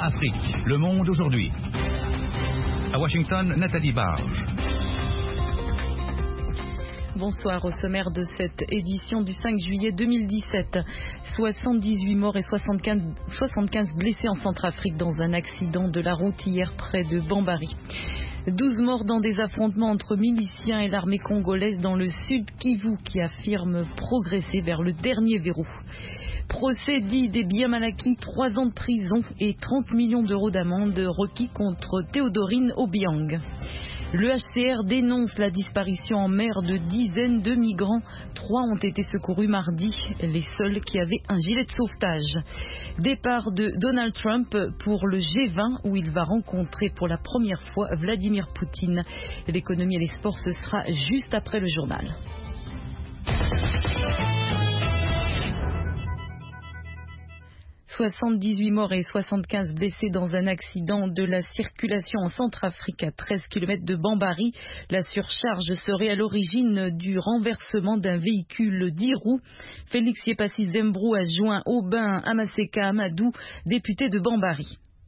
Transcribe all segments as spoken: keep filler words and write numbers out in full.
Afrique, Le Monde aujourd'hui. À Washington, Nathalie Barge. Bonsoir, au sommaire de cette édition du cinq juillet deux mille dix-sept. soixante-dix-huit morts et soixante-quinze, soixante-quinze blessés en Centrafrique dans un accident de la route hier près de Bambari. douze morts dans des affrontements entre miliciens et l'armée congolaise dans le sud Kivu qui affirme progresser vers le dernier verrou. Procès dit des biens mal acquis, trois ans de prison et trente millions d'euros d'amende requis contre Théodorine Obiang. Le H C R dénonce la disparition en mer de dizaines de migrants. Trois ont été secourus mardi, les seuls qui avaient un gilet de sauvetage. Départ de Donald Trump pour le G vingt où il va rencontrer pour la première fois Vladimir Poutine. L'économie et les sports, ce sera juste après le journal. soixante-dix-huit morts et soixante-quinze blessés dans un accident de la circulation en Centrafrique à treize kilomètres de Bambari. La surcharge serait à l'origine du renversement d'un véhicule dix roues. Félix Yepassi Zembrou a joint Aubin Amaseka Amadou, député de Bambari.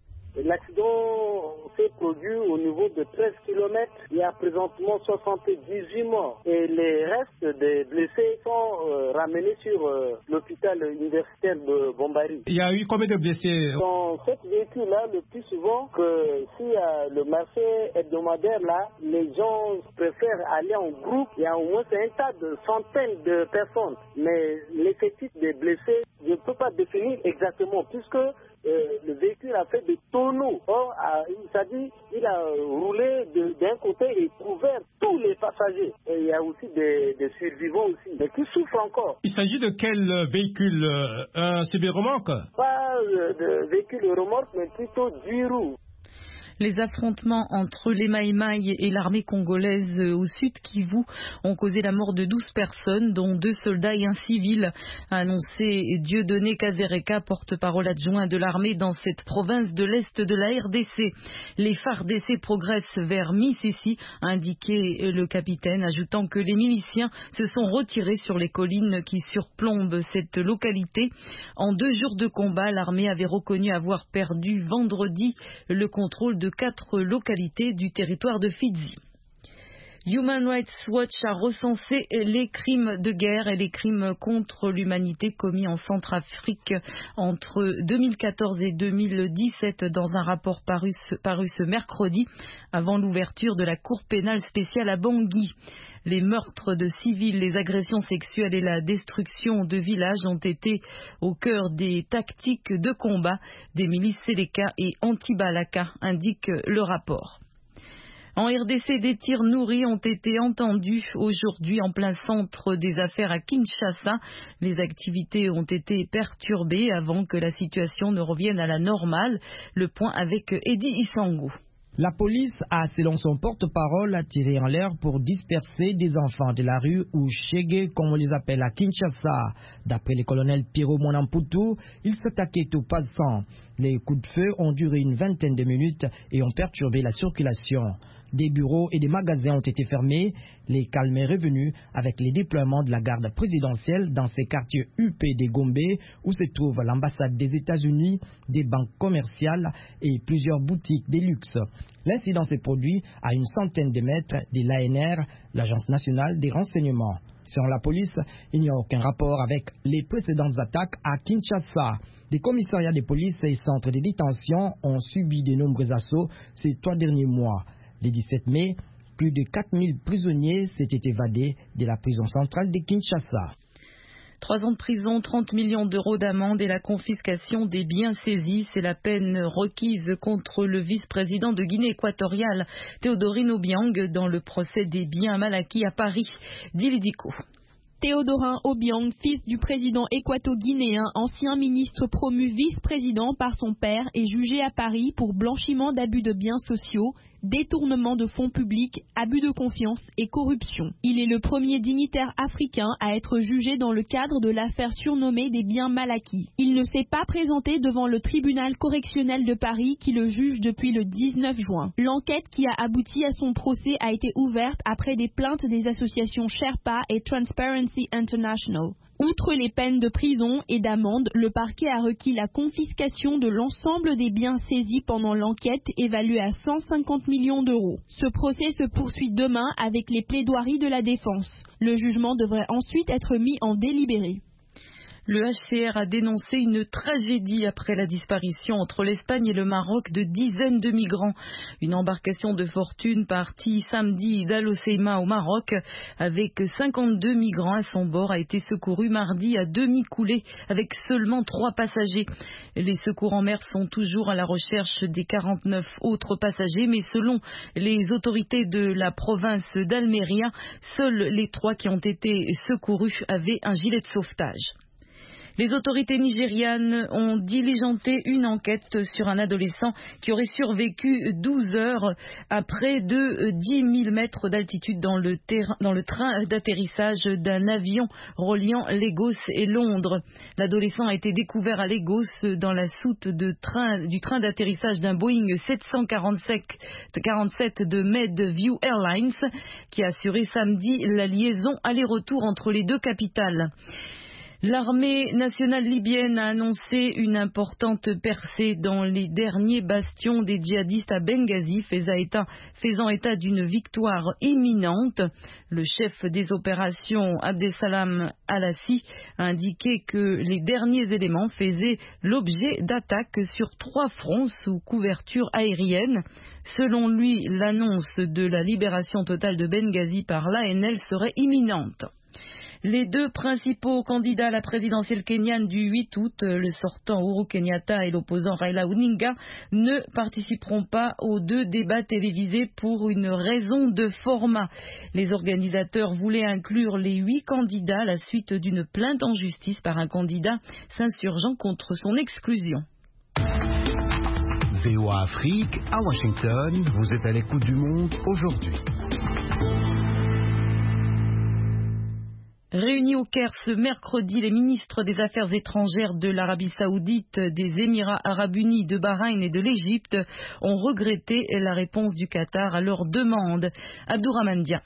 L'accident s'est produit au niveau de treize kilomètres. Il y a présentement soixante-dix-huit morts. Et les restes des blessés sont euh, ramenés sur euh, l'hôpital universitaire de Bambari. Il y a eu combien de blessés? Dans ce véhicule-là, le plus souvent, que s'il y a le marché hebdomadaire là, les gens préfèrent aller en groupe. Il y a au moins un tas de centaines de personnes. Mais l'effectif des blessés, je ne peux pas définir exactement, puisque Euh, le véhicule a fait des tonneaux. Or, c'est-à-dire, il a roulé de, d'un côté et couvert tous les passagers. Et il y a aussi des, des survivants aussi, mais qui souffrent encore. Il s'agit de quel véhicule? Un C B remorque? Pas euh, de véhicule remorque, mais plutôt dix roues. Les affrontements entre les Maïmaï et l'armée congolaise au sud Kivu ont causé la mort de douze personnes, dont deux soldats et un civil, a annoncé Dieudonné Kazereka, porte-parole adjoint de l'armée dans cette province de l'Est de la R D C. Les F A R D C progressent vers Misisi, a indiqué le capitaine, ajoutant que les miliciens se sont retirés sur les collines qui surplombent cette localité. En deux jours de combat, l'armée avait reconnu avoir perdu vendredi le contrôle de de quatre localités du territoire de Fizi. Human Rights Watch a recensé les crimes de guerre et les crimes contre l'humanité commis en Centrafrique entre deux mille quatorze et deux mille dix-sept dans un rapport paru ce, paru ce mercredi avant l'ouverture de la Cour pénale spéciale à Bangui. Les meurtres de civils, les agressions sexuelles et la destruction de villages ont été au cœur des tactiques de combat des milices Séléka et Anti-Balaka, indique le rapport. En R D C, des tirs nourris ont été entendus aujourd'hui en plein centre des affaires à Kinshasa. Les activités ont été perturbées avant que la situation ne revienne à la normale. Le point avec Eddie Isango. La police a, selon son porte-parole, tiré en l'air pour disperser des enfants de la rue ou Chege, comme on les appelle à Kinshasa. D'après le colonel Pierrot Monamputu, ils s'attaquaient aux passants. Les coups de feu ont duré une vingtaine de minutes et ont perturbé la circulation. Des bureaux et des magasins ont été fermés. Les calmes est revenu avec les déploiements de la garde présidentielle dans ces quartiers huppés des Gombe où se trouve l'ambassade des États-Unis, des banques commerciales et plusieurs boutiques de luxe. L'incident s'est produit à une centaine de mètres de l'A N R, l'Agence nationale des renseignements. Selon la police, il n'y a aucun rapport avec les précédentes attaques à Kinshasa. Des commissariats de police et centres de détention ont subi de nombreux assauts ces trois derniers mois. Le dix-sept mai, plus de quatre mille prisonniers s'étaient évadés de la prison centrale de Kinshasa. Trois ans de prison, trente millions d'euros d'amende et la confiscation des biens saisis. C'est la peine requise contre le vice-président de Guinée équatoriale, Théodorine Obiang, dans le procès des biens mal acquis à Paris. Dilidico. Théodorin Obiang, fils du président équato-guinéen, ancien ministre promu vice-président par son père, est jugé à Paris pour blanchiment d'abus de biens sociaux, détournement de fonds publics, abus de confiance et corruption. Il est le premier dignitaire africain à être jugé dans le cadre de l'affaire surnommée des biens mal acquis. Il ne s'est pas présenté devant le tribunal correctionnel de Paris qui le juge depuis le dix-neuf juin. L'enquête qui a abouti à son procès a été ouverte après des plaintes des associations Sherpa et Transparency Transparency International. Outre les peines de prison et d'amende, le parquet a requis la confiscation de l'ensemble des biens saisis pendant l'enquête, évaluée à cent cinquante millions d'euros. Ce procès se poursuit demain avec les plaidoiries de la défense. Le jugement devrait ensuite être mis en délibéré. Le H C R a dénoncé une tragédie après la disparition entre l'Espagne et le Maroc de dizaines de migrants. Une embarcation de fortune partie samedi d'Al Hoceima au Maroc avec cinquante-deux migrants à son bord a été secourue mardi à demi coulée avec seulement trois passagers. Les secours en mer sont toujours à la recherche des quarante-neuf autres passagers, mais selon les autorités de la province d'Almeria, seuls les trois qui ont été secourus avaient un gilet de sauvetage. Les autorités nigérianes ont diligenté une enquête sur un adolescent qui aurait survécu douze heures à près de dix mille mètres d'altitude dans le, dans le train d'atterrissage d'un avion reliant Lagos et Londres. L'adolescent a été découvert à Lagos dans la soute de train, du train d'atterrissage d'un Boeing sept cent quarante-sept de Medview Airlines qui a assuré samedi la liaison aller-retour entre les deux capitales. L'armée nationale libyenne a annoncé une importante percée dans les derniers bastions des djihadistes à Benghazi, faisant état d'une victoire imminente. Le chef des opérations, Abdesalam Alassi, a indiqué que les derniers éléments faisaient l'objet d'attaques sur trois fronts sous couverture aérienne. Selon lui, l'annonce de la libération totale de Benghazi par l'A N L serait imminente. Les deux principaux candidats à la présidentielle kenyane du huit août, le sortant Uhuru Kenyatta et l'opposant Raila Odinga, ne participeront pas aux deux débats télévisés pour une raison de format. Les organisateurs voulaient inclure les huit candidats à la suite d'une plainte en justice par un candidat s'insurgeant contre son exclusion. V O A Afrique, à Washington, vous êtes à l'écoute du monde aujourd'hui. Réunis au Caire ce mercredi, les ministres des Affaires étrangères de l'Arabie Saoudite, des Émirats Arabes Unis, de Bahreïn et de l'Égypte ont regretté la réponse du Qatar à leur demande. Abdourahmane Dia.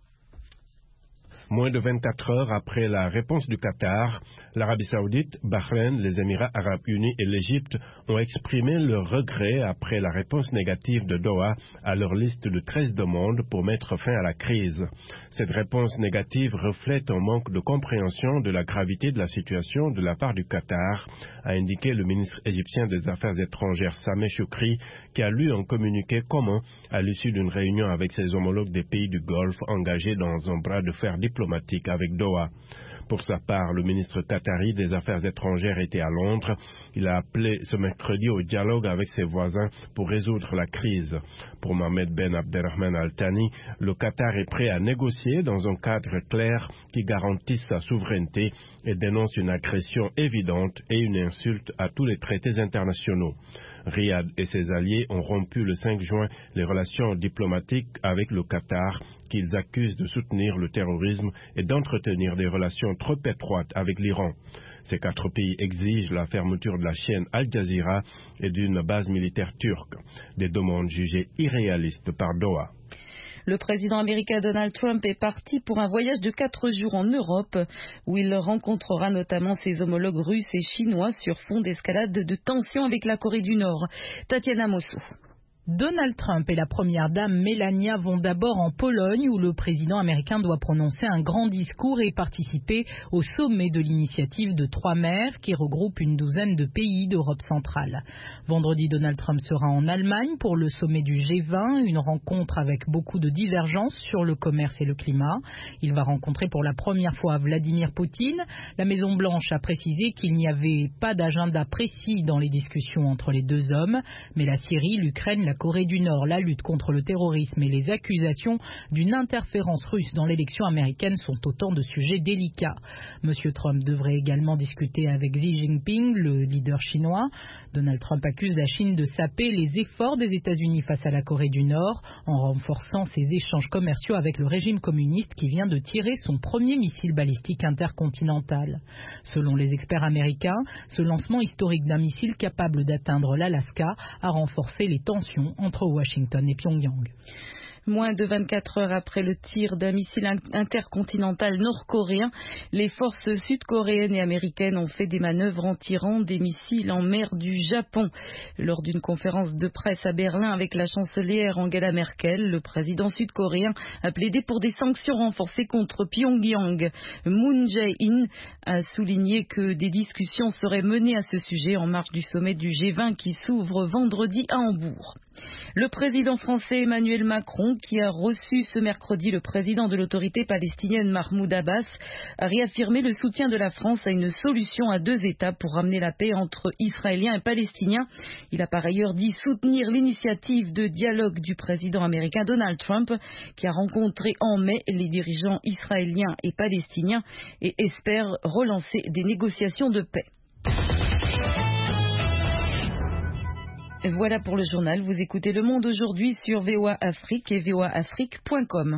Moins de vingt-quatre heures après la réponse du Qatar, l'Arabie Saoudite, Bahreïn, les Émirats Arabes Unis et l'Égypte ont exprimé leur regret après la réponse négative de Doha à leur liste de treize demandes pour mettre fin à la crise. Cette réponse négative reflète un manque de compréhension de la gravité de la situation de la part du Qatar, a indiqué le ministre égyptien des Affaires étrangères Sameh Choukri, qui a lu un communiqué commun à l'issue d'une réunion avec ses homologues des pays du Golfe engagés dans un bras de fer diplomatique avec Doha. Pour sa part, le ministre qatari des Affaires étrangères était à Londres. Il a appelé ce mercredi au dialogue avec ses voisins pour résoudre la crise. Pour Mohamed Ben Abdelrahman Al Thani, le Qatar est prêt à négocier dans un cadre clair qui garantisse sa souveraineté et dénonce une agression évidente et une insulte à tous les traités internationaux. Riyad et ses alliés ont rompu le cinq juin les relations diplomatiques avec le Qatar, qu'ils accusent de soutenir le terrorisme et d'entretenir des relations trop étroites avec l'Iran. Ces quatre pays exigent la fermeture de la chaîne Al Jazeera et d'une base militaire turque, des demandes jugées irréalistes par Doha. Le président américain Donald Trump est parti pour un voyage de quatre jours en Europe où il rencontrera notamment ses homologues russes et chinois sur fond d'escalade de tensions avec la Corée du Nord. Tatiana Mossou. Donald Trump et la première dame Melania vont d'abord en Pologne où le président américain doit prononcer un grand discours et participer au sommet de l'initiative de trois mers qui regroupe une douzaine de pays d'Europe centrale. Vendredi, Donald Trump sera en Allemagne pour le sommet du G vingt, une rencontre avec beaucoup de divergences sur le commerce et le climat. Il va rencontrer pour la première fois Vladimir Poutine. La Maison-Blanche a précisé qu'il n'y avait pas d'agenda précis dans les discussions entre les deux hommes, mais la Syrie, l'Ukraine, la Corée du Nord, la lutte contre le terrorisme et les accusations d'une interférence russe dans l'élection américaine sont autant de sujets délicats. Monsieur Trump devrait également discuter avec Xi Jinping, le leader chinois. Donald Trump accuse la Chine de saper les efforts des États-Unis face à la Corée du Nord en renforçant ses échanges commerciaux avec le régime communiste qui vient de tirer son premier missile balistique intercontinental. Selon les experts américains, ce lancement historique d'un missile capable d'atteindre l'Alaska a renforcé les tensions entre Washington et Pyongyang. Moins de vingt-quatre heures après le tir d'un missile intercontinental nord-coréen, les forces sud-coréennes et américaines ont fait des manœuvres en tirant des missiles en mer du Japon. Lors d'une conférence de presse à Berlin avec la chancelière Angela Merkel, le président sud-coréen a plaidé pour des sanctions renforcées contre Pyongyang. Moon Jae-in a souligné que des discussions seraient menées à ce sujet en marge du sommet du G vingt qui s'ouvre vendredi à Hambourg. Le président français Emmanuel Macron, qui a reçu ce mercredi le président de l'autorité palestinienne Mahmoud Abbas, a réaffirmé le soutien de la France à une solution à deux États pour ramener la paix entre Israéliens et Palestiniens. Il a par ailleurs dit soutenir l'initiative de dialogue du président américain Donald Trump, qui a rencontré en mai les dirigeants israéliens et palestiniens et espère relancer des négociations de paix. Voilà pour le journal. Vous écoutez Le Monde aujourd'hui sur V O A Afrique et v o a afrique point com.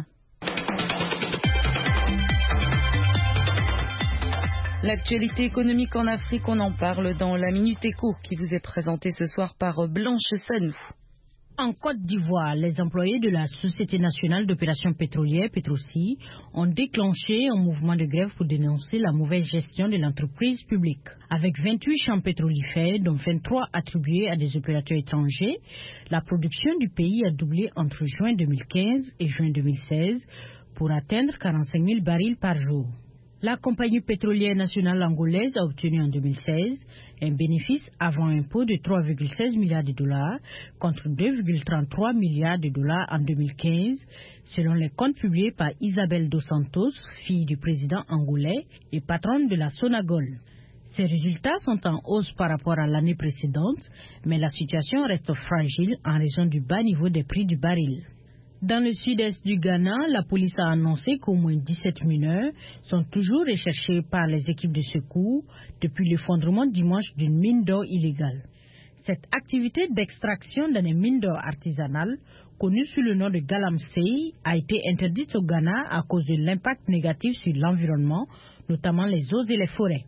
L'actualité économique en Afrique, on en parle dans la Minute Éco qui vous est présentée ce soir par Blanche Sanou. En Côte d'Ivoire, les employés de la Société nationale d'opération pétrolière, Petroci, ont déclenché un mouvement de grève pour dénoncer la mauvaise gestion de l'entreprise publique. Avec vingt-huit champs pétrolifères, dont vingt-trois attribués à des opérateurs étrangers, la production du pays a doublé entre juin deux mille quinze et juin deux mille seize pour atteindre quarante-cinq mille barils par jour. La compagnie pétrolière nationale angolaise a obtenu en deux mille seize un bénéfice avant impôt de trois virgule seize milliards de dollars contre deux virgule trente-trois milliards de dollars en deux mille quinze, selon les comptes publiés par Isabel Dos Santos, fille du président angolais et patronne de la Sonagol. Ces résultats sont en hausse par rapport à l'année précédente, mais la situation reste fragile en raison du bas niveau des prix du baril. Dans le sud-est du Ghana, la police a annoncé qu'au moins dix-sept mineurs sont toujours recherchés par les équipes de secours depuis l'effondrement dimanche d'une mine d'or illégale. Cette activité d'extraction dans les mines d'or artisanales, connue sous le nom de Galamsey, a été interdite au Ghana à cause de l'impact négatif sur l'environnement, notamment les eaux et les forêts.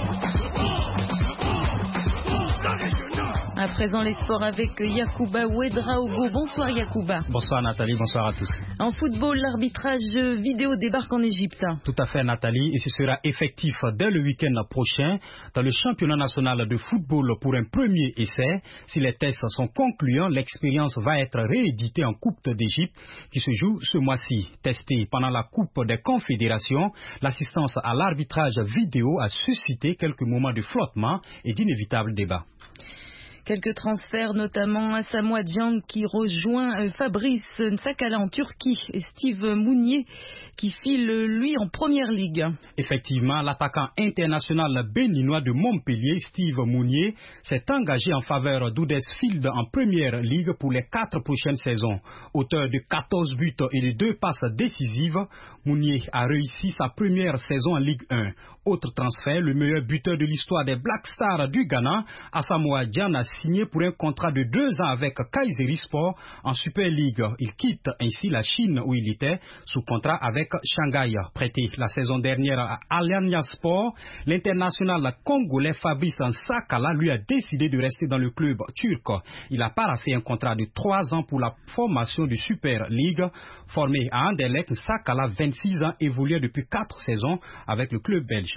À présent, les sports avec Yacouba Ouedraogo. Bonsoir Yacouba. Bonsoir Nathalie, bonsoir à tous. En football, l'arbitrage vidéo débarque en Égypte. Tout à fait Nathalie, et ce sera effectif dès le week-end prochain dans le championnat national de football pour un premier essai. Si les tests sont concluants, l'expérience va être rééditée en Coupe d'Égypte qui se joue ce mois-ci. Testée pendant la Coupe des Confédérations, l'assistance à l'arbitrage vidéo a suscité quelques moments de flottement et d'inévitables débats. Quelques transferts, notamment à Samoa Gyan qui rejoint Fabrice Nsakala en Turquie et Steve Mounier qui file lui en première ligue. Effectivement, l'attaquant international béninois de Montpellier, Steve Mounier, s'est engagé en faveur d'Huddersfield en première ligue pour les quatre prochaines saisons. Auteur de quatorze buts et de deux passes décisives, Mounier a réussi sa première saison en Ligue un. Autre transfert, le meilleur buteur de l'histoire des Black Stars du Ghana, Asamoah Gyan, a signé pour un contrat de deux ans avec Kayserispor en Super League. Il quitte ainsi la Chine où il était sous contrat avec Shanghai. Prêté la saison dernière à Alanya Sport, l'international congolais Fabrice Nsakala lui a décidé de rester dans le club turc. Il a paraphé un contrat de trois ans pour la formation de Super League. Formé à Anderlecht, Nsakala, vingt-six ans, évoluait depuis quatre saisons avec le club belge.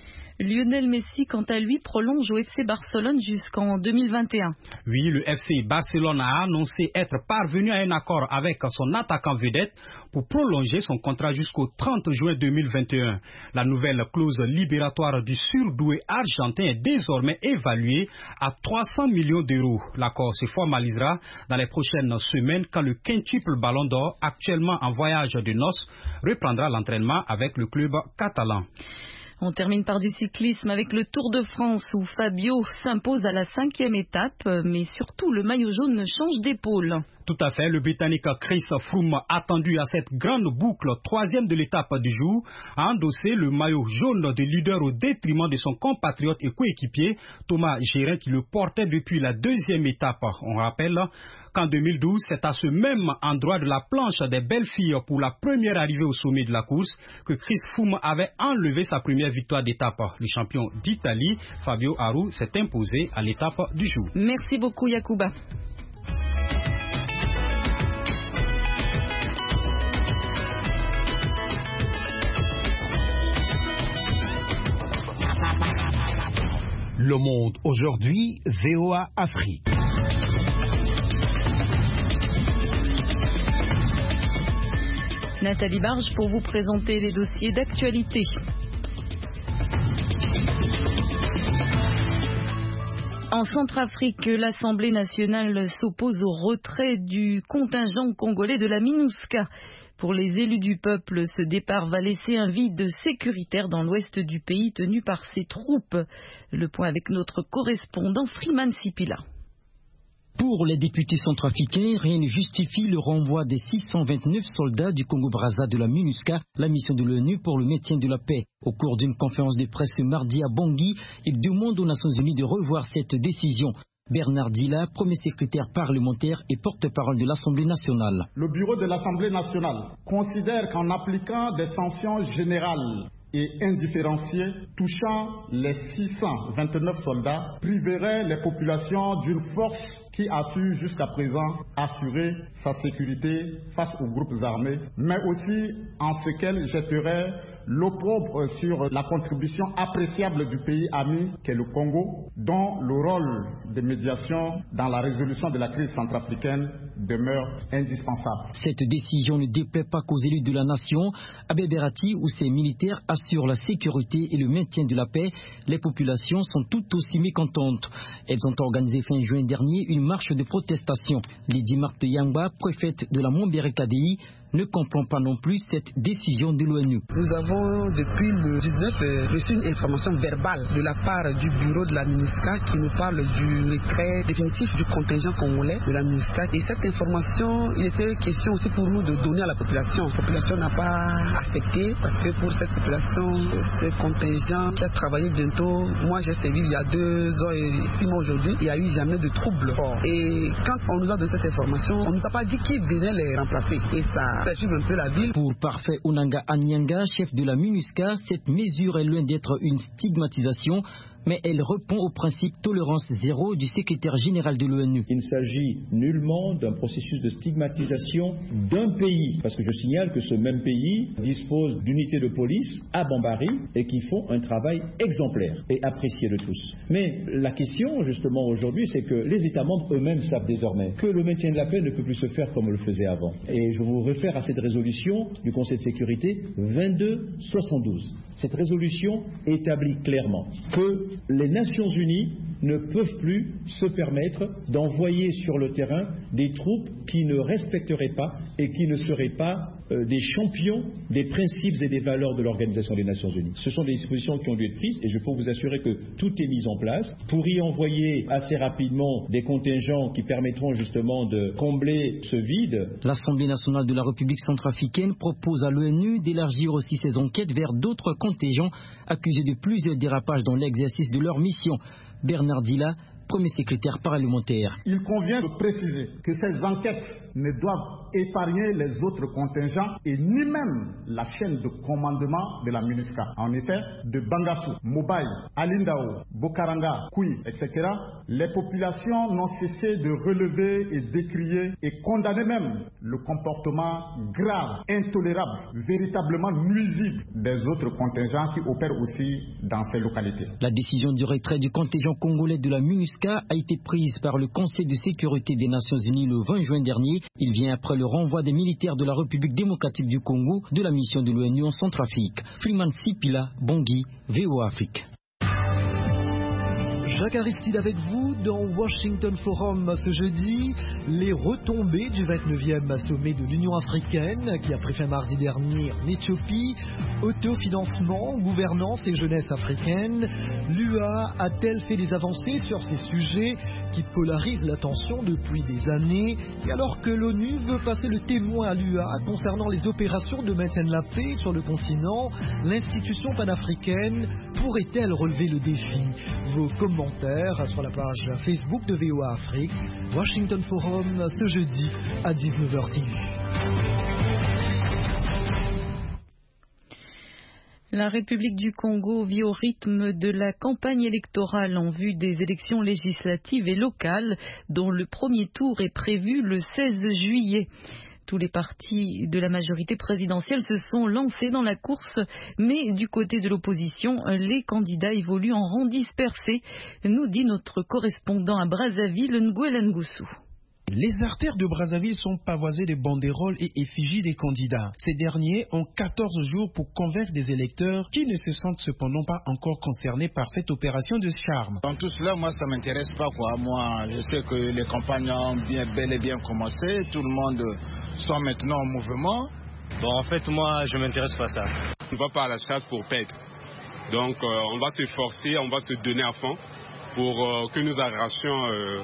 Lionel Messi, quant à lui, prolonge au F C Barcelone jusqu'en deux mille vingt et un. Oui, le F C Barcelone a annoncé être parvenu à un accord avec son attaquant vedette pour prolonger son contrat jusqu'au trente juin deux mille vingt et un. La nouvelle clause libératoire du surdoué argentin est désormais évaluée à trois cents millions d'euros. L'accord se formalisera dans les prochaines semaines quand le quintuple Ballon d'Or, actuellement en voyage de noces, reprendra l'entraînement avec le club catalan. On termine par du cyclisme avec le Tour de France où Fabio s'impose à la cinquième étape, mais surtout le maillot jaune change d'épaule. Tout à fait, le Britannique Chris Froome, attendu à cette grande boucle, troisième de l'étape du jour, a endossé le maillot jaune de leader au détriment de son compatriote et coéquipier Thomas Gérin qui le portait depuis la deuxième étape. On rappelle qu'en deux mille douze, c'est à ce même endroit de la planche des belles filles pour la première arrivée au sommet de la course que Chris Froome avait enlevé sa première victoire d'étape. Le champion d'Italie, Fabio Aru, s'est imposé à l'étape du jour. Merci beaucoup Yacouba. Le Monde aujourd'hui, V O A Afrique. Nathalie Barge pour vous présenter les dossiers d'actualité. En Centrafrique, l'Assemblée nationale s'oppose au retrait du contingent congolais de la MINUSCA. Pour les élus du peuple, ce départ va laisser un vide sécuritaire dans l'ouest du pays tenu par ses troupes. Le point avec notre correspondant Freeman Sipila. Pour les députés centrafricains, rien ne justifie le renvoi des six cent vingt-neuf soldats du Congo-Brazza de la MINUSCA, la mission de l'ONU pour le maintien de la paix. Au cours d'une conférence de presse ce mardi à Bangui, il demande aux Nations Unies de revoir cette décision. Bernard Dila, premier secrétaire parlementaire et porte-parole de l'Assemblée nationale. Le bureau de l'Assemblée nationale considère qu'en appliquant des sanctions générales et indifférenciées touchant les six cent vingt-neuf soldats priverait les populations d'une force qui a su jusqu'à présent assurer sa sécurité face aux groupes armés, mais aussi en ce qu'elle jetterait l'opprobre sur la contribution appréciable du pays ami qu'est le Congo, dont le rôle de médiation dans la résolution de la crise centrafricaine demeure indispensable. Cette décision ne déplaît pas qu'aux élus de la nation. À Beberati, où ces militaires assurent la sécurité et le maintien de la paix, les populations sont tout aussi mécontentes. Elles ont organisé fin juin dernier une marche de protestation. Lydie Marthe Yangba, préfète de la Montbéry K D I, ne comprend pas non plus cette décision de l'ONU. Nous avons depuis le dix-neuf euh, reçu une information verbale de la part du bureau de la MINUSCA qui nous parle du retrait définitif du contingent congolais de la MINUSCA. Et cette information, il était question aussi pour nous de donner à la population. La population n'a pas accepté parce que pour cette population, ce contingent qui a travaillé bientôt, moi j'ai servi il y a deux ans et six mois aujourd'hui, il n'y a eu jamais de trouble. Et quand on nous a donné cette information, on ne nous a pas dit qui venait les remplacer. Et ça un peu la ville. Pour Parfait Onanga Anyanga, chef de la MINUSCA, cette mesure est loin d'être une stigmatisation, mais elle répond au principe tolérance zéro du secrétaire général de l'ONU. Il ne s'agit nullement d'un processus de stigmatisation d'un pays, parce que je signale que ce même pays dispose d'unités de police à Bambari et qui font un travail exemplaire et apprécié de tous. Mais la question justement aujourd'hui, c'est que les États membres eux-mêmes savent désormais que le maintien de la paix ne peut plus se faire comme on le faisait avant. Et je vous réfère à cette résolution du Conseil de sécurité vingt-deux soixante-douze. Cette résolution établit clairement que les Nations Unies ne peuvent plus se permettre d'envoyer sur le terrain des troupes qui ne respecteraient pas et qui ne seraient pas euh, des champions des principes et des valeurs de l'Organisation des Nations Unies. Ce sont des dispositions qui ont dû être prises et je peux vous assurer que tout est mis en place pour y envoyer assez rapidement des contingents qui permettront justement de combler ce vide. L'Assemblée nationale de la République centrafricaine propose à l'ONU d'élargir aussi ses enquêtes vers d'autres contingents accusés de plusieurs dérapages dans l'exercice de leur mission. Bernard Dila, premier secrétaire parlementaire. Il convient de préciser que ces enquêtes ne doivent épargner les autres contingents et ni même la chaîne de commandement de la MINUSCA. En effet, de Bangassou, Mobaï, Alindao, Bokaranga, Koui, et cetera, les populations n'ont cessé de relever et décrier et condamner même le comportement grave, intolérable, véritablement nuisible des autres contingents qui opèrent aussi dans ces localités. La décision du retrait du contingent congolais de la MINUSCA a été prise par le Conseil de sécurité des Nations Unies le vingt juin dernier. Il vient après le renvoi des militaires de la République démocratique du Congo de la mission de l'ONU en Centrafrique. Freeman Sipila, Bangui, V O A Afrique. Jacques Aristide avec vous dans Washington Forum ce jeudi. Les retombées du vingt-neuvième sommet de l'Union africaine qui a pris fin mardi dernier en Éthiopie. Autofinancement, gouvernance et jeunesse africaine. L'U A a-t-elle fait des avancées sur ces sujets qui polarisent l'attention depuis des années? Et alors que l'ONU veut passer le témoin à l'U A concernant les opérations de maintien de la paix sur le continent, l'institution panafricaine pourrait-elle relever le défi? Vos commentaires sur la page Facebook de V O A Afrique, Washington Forum ce jeudi à dix-neuf heures T V. La République du Congo vit au rythme de la campagne électorale en vue des élections législatives et locales dont le premier tour est prévu le seize juillet. Tous les partis de la majorité présidentielle se sont lancés dans la course, mais du côté de l'opposition, les candidats évoluent en rang dispersé, nous dit notre correspondant à Brazzaville, Nguela Ngusu. Les artères de Brazzaville sont pavoisées de banderoles et effigies des candidats. Ces derniers ont quatorze jours pour convaincre des électeurs qui ne se sentent cependant pas encore concernés par cette opération de charme. Dans tout cela, moi, ça ne m'intéresse pas, quoi. Moi, je sais que les campagnes ont bien, bel et bien commencé. Tout le monde sont maintenant en mouvement. Bon, en fait, moi, je ne m'intéresse pas à ça. On ne va pas à la chasse pour perdre. Donc, euh, on va se forcer, on va se donner à fond pour euh, que nous arrachions euh,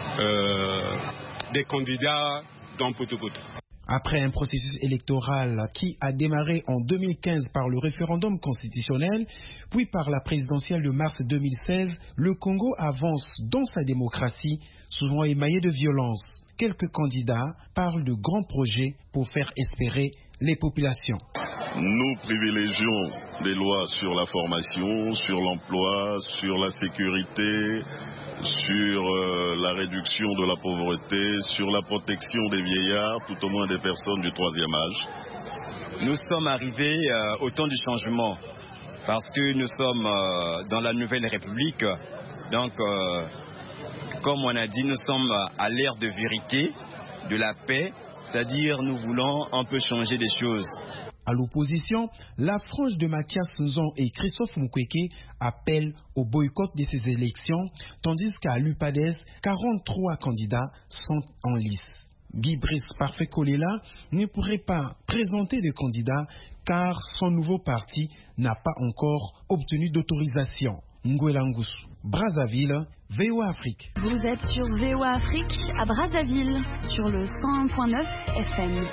euh, des candidats dans Poto-Poto. Après un processus électoral qui a démarré en deux mille quinze par le référendum constitutionnel, puis par la présidentielle de mars deux mille seize, le Congo avance dans sa démocratie, souvent émaillée de violence. Quelques candidats parlent de grands projets pour faire espérer les populations. Nous privilégions des lois sur la formation, sur l'emploi, sur la sécurité, sur euh, la réduction de la pauvreté, sur la protection des vieillards, tout au moins des personnes du troisième âge. Nous sommes arrivés euh, au temps du changement, parce que nous sommes euh, dans la nouvelle République. Donc, euh, comme on a dit, nous sommes à l'ère de vérité, de la paix, c'est-à-dire nous voulons un peu changer des choses. À l'opposition, la frange de Mathias Nzon et Christophe Mukwege appellent au boycott de ces élections, tandis qu'à l'U P A D E S, quarante-trois candidats sont en lice. Guy Brice Parfait Kolela ne pourrait pas présenter de candidats car son nouveau parti n'a pas encore obtenu d'autorisation. Nguela Ngusu, Brazzaville, V O A Afrique. Vous êtes sur V O A Afrique à Brazzaville, sur le cent un point neuf F M.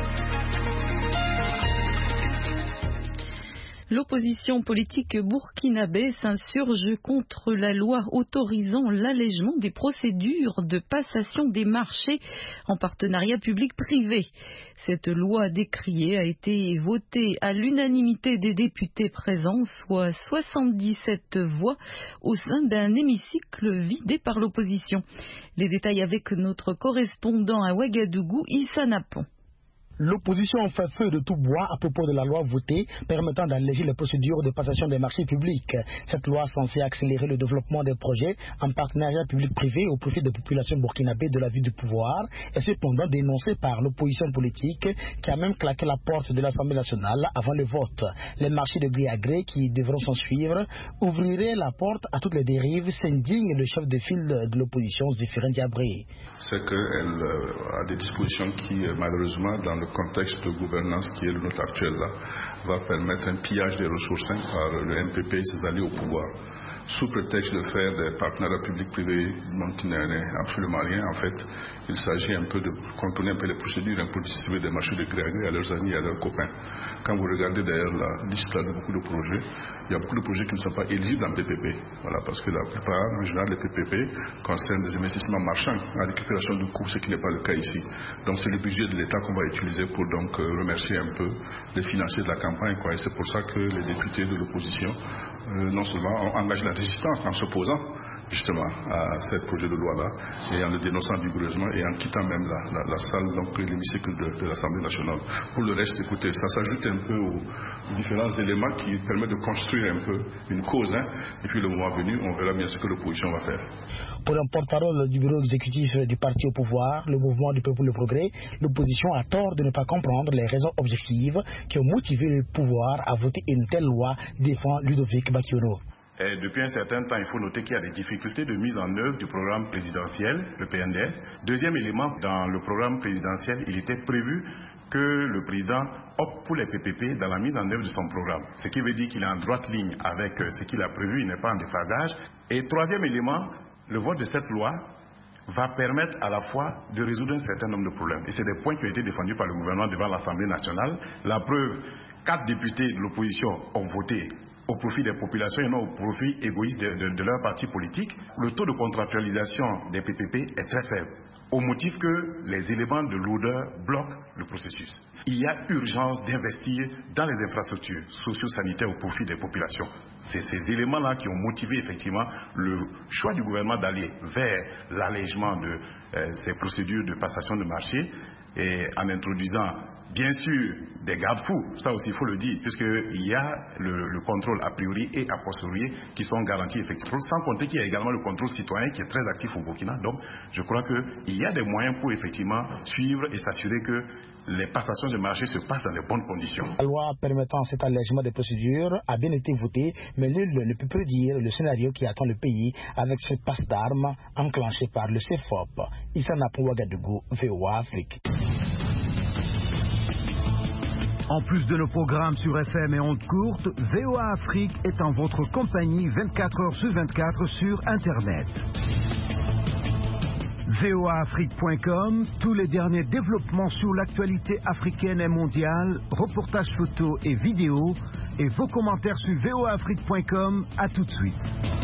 L'opposition politique burkinabé s'insurge contre la loi autorisant l'allègement des procédures de passation des marchés en partenariat public-privé. Cette loi décriée a été votée à l'unanimité des députés présents, soit soixante-dix-sept voix au sein d'un hémicycle vidé par l'opposition. Les détails avec notre correspondant à Ouagadougou, Issa Napon. L'opposition fait feu de tout bois à propos de la loi votée permettant d'alléger les procédures de passation des marchés publics. Cette loi censée accélérer le développement des projets en partenariat public-privé au profit des populations burkinabées de la vie du pouvoir est cependant dénoncée par l'opposition politique qui a même claqué la porte de l'Assemblée nationale avant le vote. Les marchés de gré à gré qui devront s'en suivre ouvriraient la porte à toutes les dérives, s'indigne le chef de file de l'opposition, Zéphirin Diabré. C'est qu'elle a des dispositions qui, malheureusement, dans le Le contexte de gouvernance qui est le nôtre actuel là, va permettre un pillage des ressources hein, par le M P P et ses alliés au pouvoir. Sous prétexte de faire des partenariats publics-privés dont il n'est absolument rien, en fait, il s'agit un peu de contourner un peu les procédures, un peu de distribuer des marchés de gré à gré à leurs amis et à leurs copains. Quand vous regardez d'ailleurs la liste de beaucoup de projets, il y a beaucoup de projets qui ne sont pas éligibles dans le P P P. Voilà, parce que la plupart, en général, les P P P concernent des investissements marchands, la récupération de coûts, ce qui n'est pas le cas ici. Donc c'est le budget de l'État qu'on va utiliser pour donc euh, remercier un peu les financiers de la campagne, quoi. Et c'est pour ça que les députés de l'opposition, euh, non seulement ont engagé la résistance en s'opposant justement à ce projet de loi-là et en le dénonçant vigoureusement et en quittant même la, la, la salle, donc l'hémicycle de, de l'Assemblée nationale. Pour le reste, écoutez, ça s'ajoute un peu aux différents éléments qui permettent de construire un peu une cause, hein, et puis le moment venu, on verra bien ce que l'opposition va faire. Pour un porte-parole du bureau exécutif du parti au pouvoir, le mouvement du peuple le progrès, l'opposition a tort de ne pas comprendre les raisons objectives qui ont motivé le pouvoir à voter une telle loi, défend Ludovic Bakiono. Et depuis un certain temps, il faut noter qu'il y a des difficultés de mise en œuvre du programme présidentiel, le P N D S. Deuxième élément, dans le programme présidentiel, il était prévu que le président opte pour les P P P dans la mise en œuvre de son programme. Ce qui veut dire qu'il est en droite ligne avec ce qu'il a prévu, il n'est pas en déphasage. Et troisième élément, le vote de cette loi va permettre à la fois de résoudre un certain nombre de problèmes. Et c'est des points qui ont été défendus par le gouvernement devant l'Assemblée nationale. La preuve, quatre députés de l'opposition ont voté au profit des populations et non au profit égoïste de, de, de leur parti politique. Le taux de contractualisation des P P P est très faible. au motif que les éléments de l'odeur bloquent le processus. Il y a urgence d'investir dans les infrastructures socio-sanitaires au profit des populations. C'est ces éléments-là qui ont motivé effectivement le choix du gouvernement d'aller vers l'allègement de euh, ces procédures de passation de marché et en introduisant bien sûr des garde-fous, ça aussi il faut le dire, puisqu'il y a le, le contrôle a priori et a posteriori qui sont garantis effectivement, sans compter qu'il y a également le contrôle citoyen qui est très actif au Burkina. Donc je crois qu'il y a des moyens pour effectivement suivre et s'assurer que les passations de marché se passent dans les bonnes conditions. La loi permettant cet allègement des procédures a bien été votée, mais nul ne peut prédire le scénario qui attend le pays avec cette passe d'armes enclenchée par le C F O P. Issa Napou Ouagadougou, V O A Afrique. En plus de nos programmes sur F M et ondes courtes, V O A Afrique est en votre compagnie vingt-quatre heures sur vingt-quatre sur Internet. V O A Afrique point com, tous les derniers développements sur l'actualité africaine et mondiale, reportages photos et vidéos, et vos commentaires sur V O A Afrique point com. À tout de suite.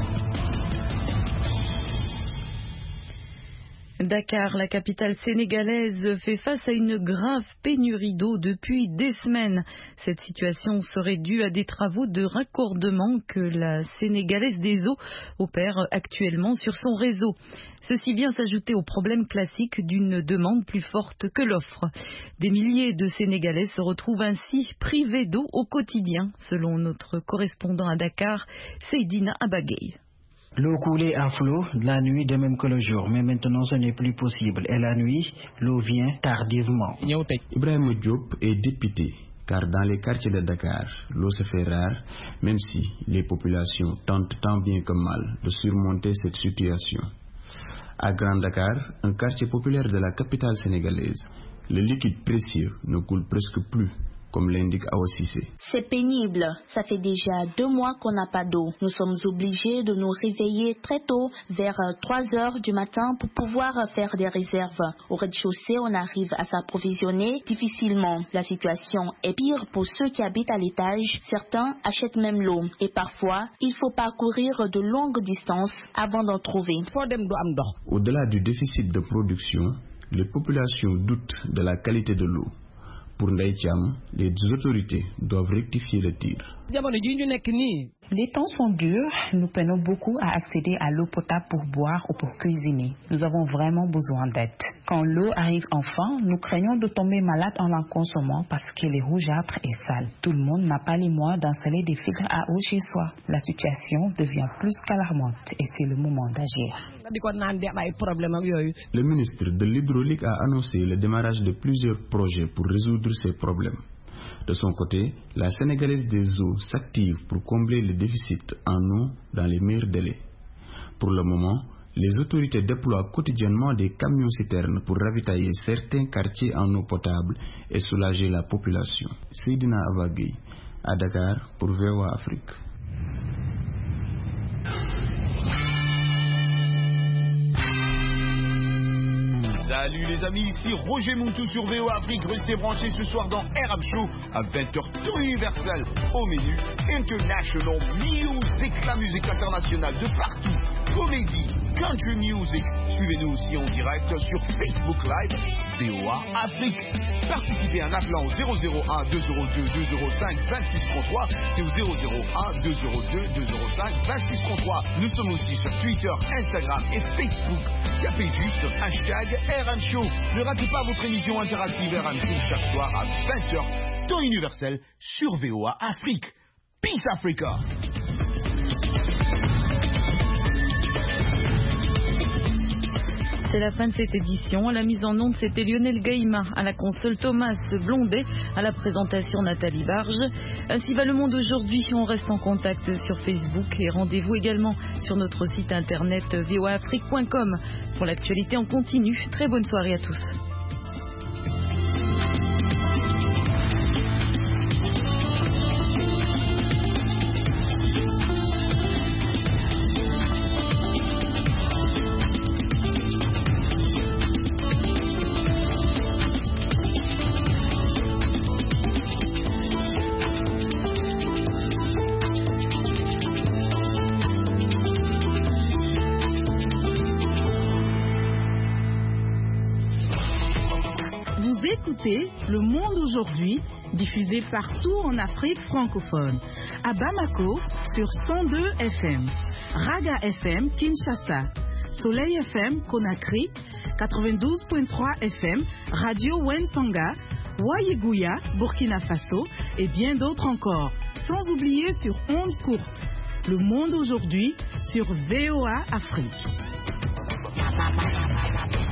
Dakar, la capitale sénégalaise, fait face à une grave pénurie d'eau depuis des semaines. Cette situation serait due à des travaux de raccordement que la Sénégalaise des eaux opère actuellement sur son réseau. Ceci vient s'ajouter au problème classique d'une demande plus forte que l'offre. Des milliers de Sénégalais se retrouvent ainsi privés d'eau au quotidien, selon notre correspondant à Dakar, Seydina Abagay. L'eau coulait à flot la nuit de même que le jour, mais maintenant ce n'est plus possible. Et la nuit, l'eau vient tardivement. Ibrahim Diop est député, car dans les quartiers de Dakar, l'eau se fait rare, même si les populations tentent tant bien que mal de surmonter cette situation. À Grand Dakar, un quartier populaire de la capitale sénégalaise, le liquide précieux ne coule presque plus, comme l'indique Awa Cissé. C'est pénible. Ça fait déjà deux mois qu'on n'a pas d'eau. Nous sommes obligés de nous réveiller très tôt, vers trois heures du matin, pour pouvoir faire des réserves. Au rez-de-chaussée, on arrive à s'approvisionner difficilement. La situation est pire pour ceux qui habitent à l'étage. Certains achètent même l'eau. Et parfois, il faut parcourir de longues distances avant d'en trouver. Au-delà du déficit de production, les populations doutent de la qualité de l'eau. Pour Ndaï Thiam, les autorités doivent rectifier le tir. Les temps sont durs, nous peinons beaucoup à accéder à l'eau potable pour boire ou pour cuisiner. Nous avons vraiment besoin d'aide. Quand l'eau arrive enfin, nous craignons de tomber malade en la consommant parce qu'elle est rougeâtre et sale. Tout le monde n'a pas les moyens d'installer des filtres à eau chez soi. La situation devient plus qu'alarmante et c'est le moment d'agir. Le ministre de l'Hydraulique a annoncé le démarrage de plusieurs projets pour résoudre ces problèmes. De son côté, la Sénégalaise des eaux s'active pour combler le déficit en eau dans les meilleurs délais. Pour le moment, les autorités déploient quotidiennement des camions-citernes pour ravitailler certains quartiers en eau potable et soulager la population. Seydina Abagay, à Dakar pour V O A Afrique. Salut les amis, ici Roger Moutou sur V O A Afrique. Restez branchés ce soir dans R M Show à vingt heures, tout universel. Au menu, International Music, la musique internationale de partout. Comédie, country music. Suivez-nous aussi en direct sur Facebook Live, V O A Afrique. Participez en appelant au zéro zéro un deux zéro deux deux zéro cinq deux six trois trois. C'est au zéro zéro un deux zéro deux deux zéro cinq deux six trois trois. Nous sommes aussi sur Twitter, Instagram et Facebook. Tapez juste hashtag R M Show. Ne ratez pas votre émission interactive R M Show chaque soir à vingt heures, temps universel sur V O A Afrique. Peace Africa. C'est la fin de cette édition. À la mise en onde, c'était Lionel Gaïma. À la console, Thomas Blondet. À la présentation, Nathalie Barge. Ainsi va le monde aujourd'hui. On reste en contact sur Facebook et rendez-vous également sur notre site internet v o a afrique point com. Pour l'actualité en continu, très bonne soirée à tous. Vous écoutez Le Monde aujourd'hui, diffusé partout en Afrique francophone. À Bamako, sur cent deux F M. Raga F M, Kinshasa. Soleil F M, Conakry. quatre-vingt-douze virgule trois F M. Radio Wentanga. Wayiguya, Burkina Faso. Et bien d'autres encore. Sans oublier sur ondes courtes. Le Monde aujourd'hui, sur V O A Afrique.